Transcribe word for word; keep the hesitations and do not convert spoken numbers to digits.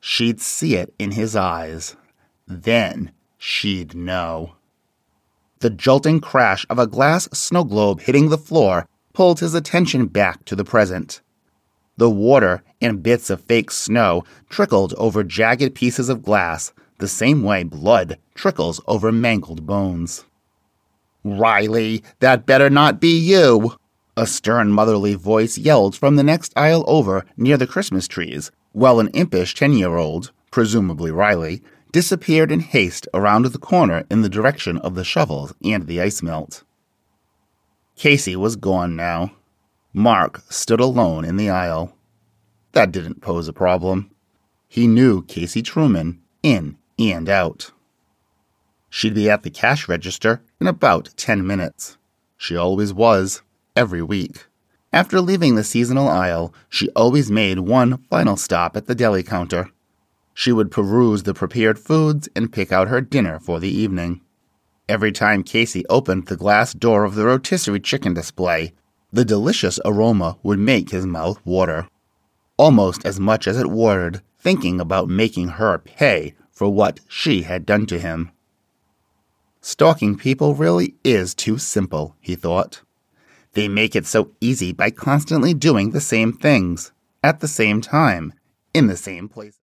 She'd see it in his eyes. Then she'd know. The jolting crash of a glass snow globe hitting the floor pulled his attention back to the present. The water and bits of fake snow trickled over jagged pieces of glass, the same way blood trickles over mangled bones. "Riley, that better not be you!" A stern motherly voice yelled from the next aisle over near the Christmas trees, while an impish ten-year-old, presumably Riley, disappeared in haste around the corner in the direction of the shovels and the ice melt. Casey was gone now. Mark stood alone in the aisle. That didn't pose a problem. He knew Casey Truman in and out. She'd be at the cash register in about ten minutes. She always was, every week. After leaving the seasonal aisle, she always made one final stop at the deli counter. She would peruse the prepared foods and pick out her dinner for the evening. Every time Casey opened the glass door of the rotisserie chicken display, the delicious aroma would make his mouth water. Almost as much as it watered thinking about making her pay for what she had done to him. Stalking people really is too simple, he thought. They make it so easy by constantly doing the same things, at the same time, in the same place.